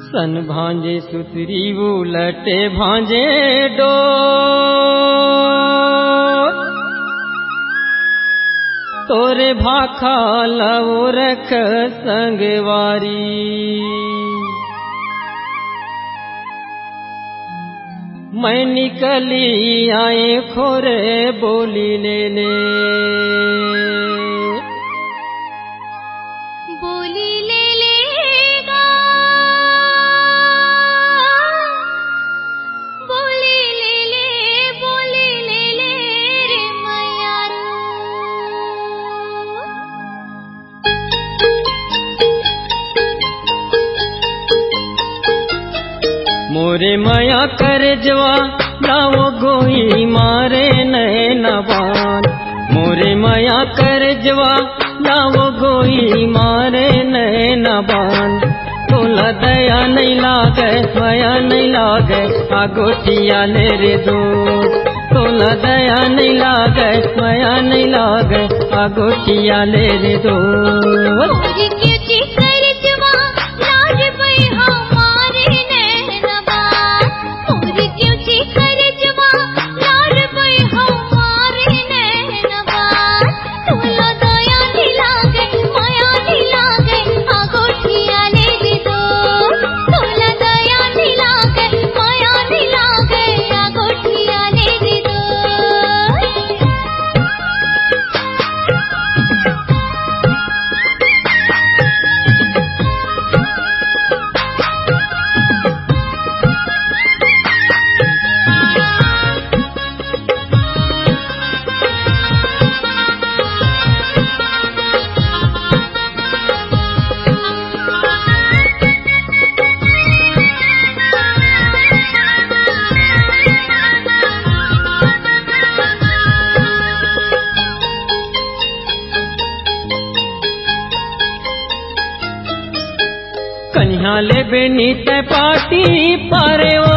सन भांजे सुतरी उलटे भांजे डो तोरे भाखा लवो रख संगवारी मैं निकली आए खोरे बोली लेने बोली ले लेगा बोली ले ले रे मैयारू मोरे माया कर जवा लाओ गोई मारे नैनबान मोरे माया कर जवा लाओ गोई मारे नैनबान तोला दया नहीं लागे माया नहीं लागे आगोटिया ले रे दो तोला दया नहीं लागे माया नहीं लागे आगोटिया ले रे दो कन्या ले बेनीत पाटी पारे ओ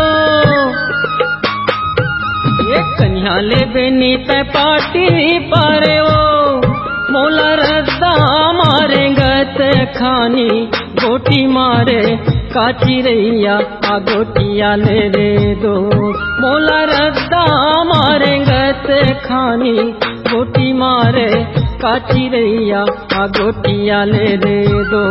ये कन्या ले बेनीत पाटी पारे ओ मोला रद्दा मारे गत खानी गोटी मारे काची रैया आ गोटिया ले रे दो मोला रद्दा मारे गत खानी गोटी मारे काची रैया आ गोटिया ले रे दो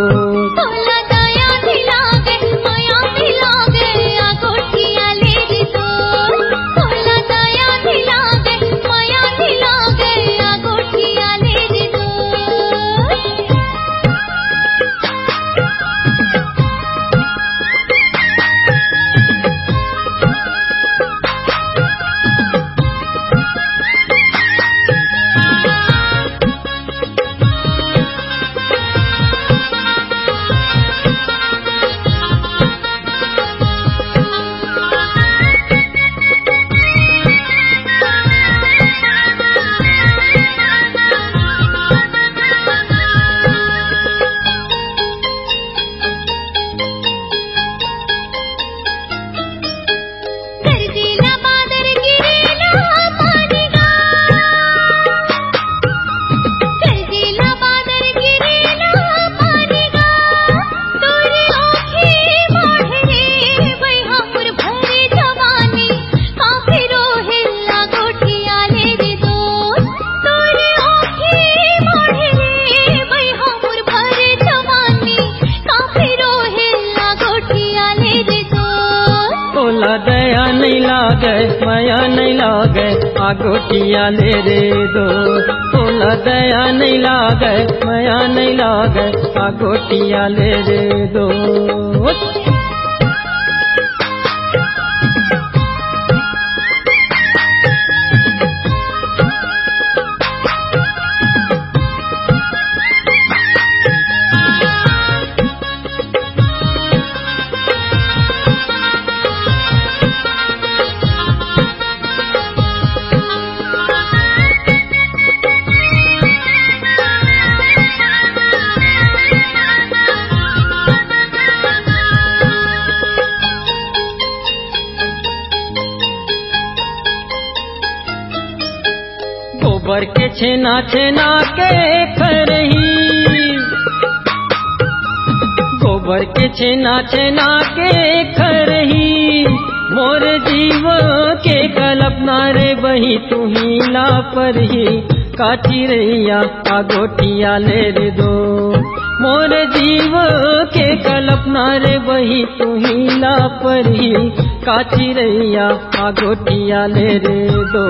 दया नहीं लागे माया नहीं लागे आगोटिया ले रे दो तोला दया नहीं लागे माया नहीं लागे आगोटिया ले रे दो गोबर के छेना छेना के खरही अवर के छेना छेना के खरही मोर जीव के कल्पना रे बही तू ही ला पर ही काची रैया आगोटिया ले रे दो मोर जीव के कल्पना रे बही तू ही ला पर ही काची रैया आगोटिया ले रे दो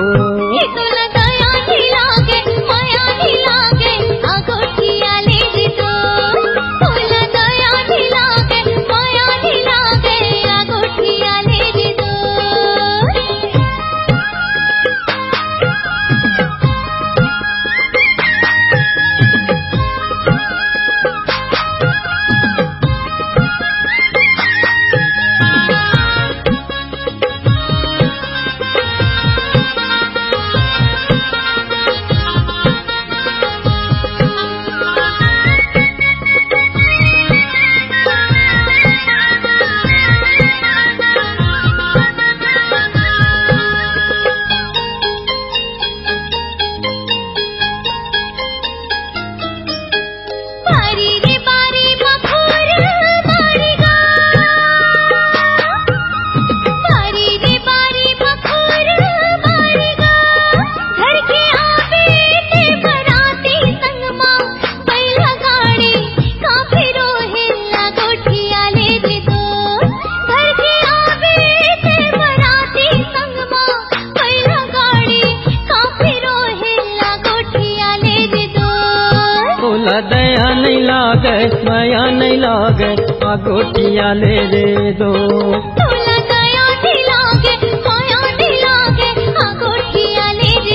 दया नहीं लागे माया नहीं लागे आगोटिया ले रे दो तोला दया नहीं लागे माया नहीं लागे आगोटिया ले रे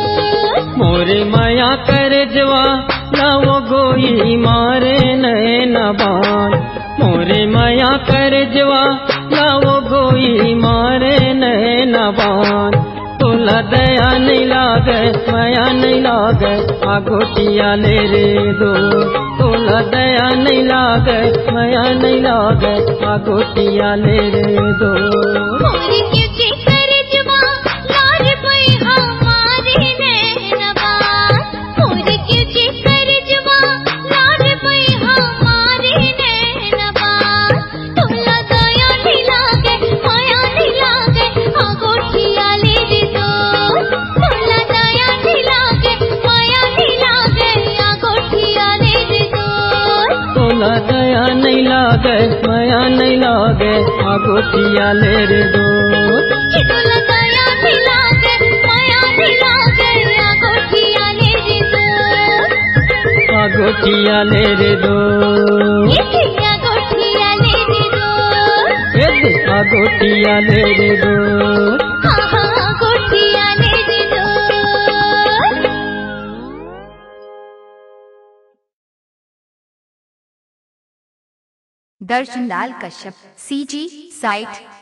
दो मोरे माया कर जवा लाओ गोई मारे नैन बान मोरे माया कर जवा लाओ गोई मारे नैन बान तोला दया नहीं लागे माया नहीं लागे आगोटिया ले रे दो तोला दया नहीं लागे माया नहीं लागे आगोटिया ले रे दो मोरी क्योंकि कर जवा लाज पई हमारे नैनबान मोरी क्योंकि कर जवा लाज पई हमारे नैनबान तोला दया नहीं लागे माया नहीं लागे आगोटिया ले रे दो तोला दया नहीं लागे माया नहीं लागे आगोटिया ले रे दो तोला दया नहीं लागे माया नहीं लागे आगोटिया ले रे दो तोला दया नहीं लागे माया नहीं लागे आगोटिया ले रे दो आगोटिया ले रे दो आगोटिया ले रे दो आगोटिया ले रे दो आगोटिया ले रे दो दर्शनलाल कश्यप CG साइट